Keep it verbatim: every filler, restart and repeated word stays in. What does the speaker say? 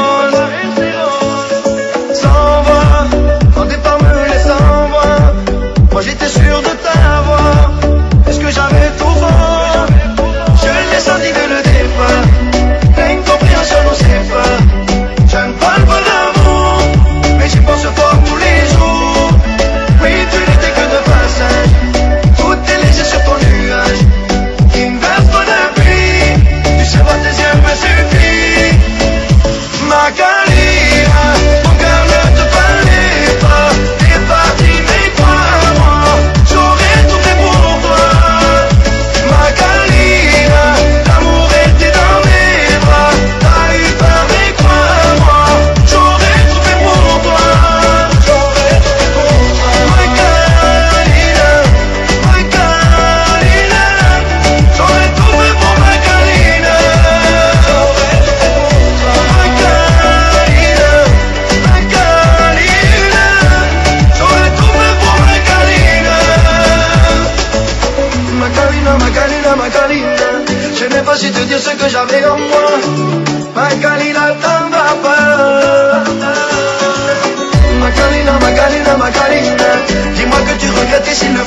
rose. Sans voix, quand tes pas me laissent sans voix. Moi j'étais sûr de t'avoir. Est-ce que j'avais tout faux? Je l'ai senti dès le départ. L'incompréhension nous sépare. Je ne parle pas d'amour, mais j'y pense fort tous les jours. Oui, tu n'étais que de passage. Tout est léger sur ton nuage qui ne verse pas de pluie. Tu sais voir tes yeux me suffit. Ma Kalina, mon cœur ne te parlait pas. T'es parti mais crois-moi, j'aurais tout fait pour toi. Ma Kalina, l'amour était dans mes bras. T'as eu peur mais crois-moi, j'aurais tout fait pour toi. J'aurais tout fait pour toi. Ma Kalina, ma Kalina, j'aurais tout fait pour ma Kalina. J'aurais tout fait pour toi. Ma Kalina, ma Kalina, j'aurais tout fait pour ma Kalina. Ma Kalina, ma Kalina, ma Kalina, je n'ai pas su te dire ce que j'avais en moi. Ma Kalina, t'en vas pas. Ma Kalina, ma Kalina, ma Kalina, dis-moi que tu regrettes et s'il le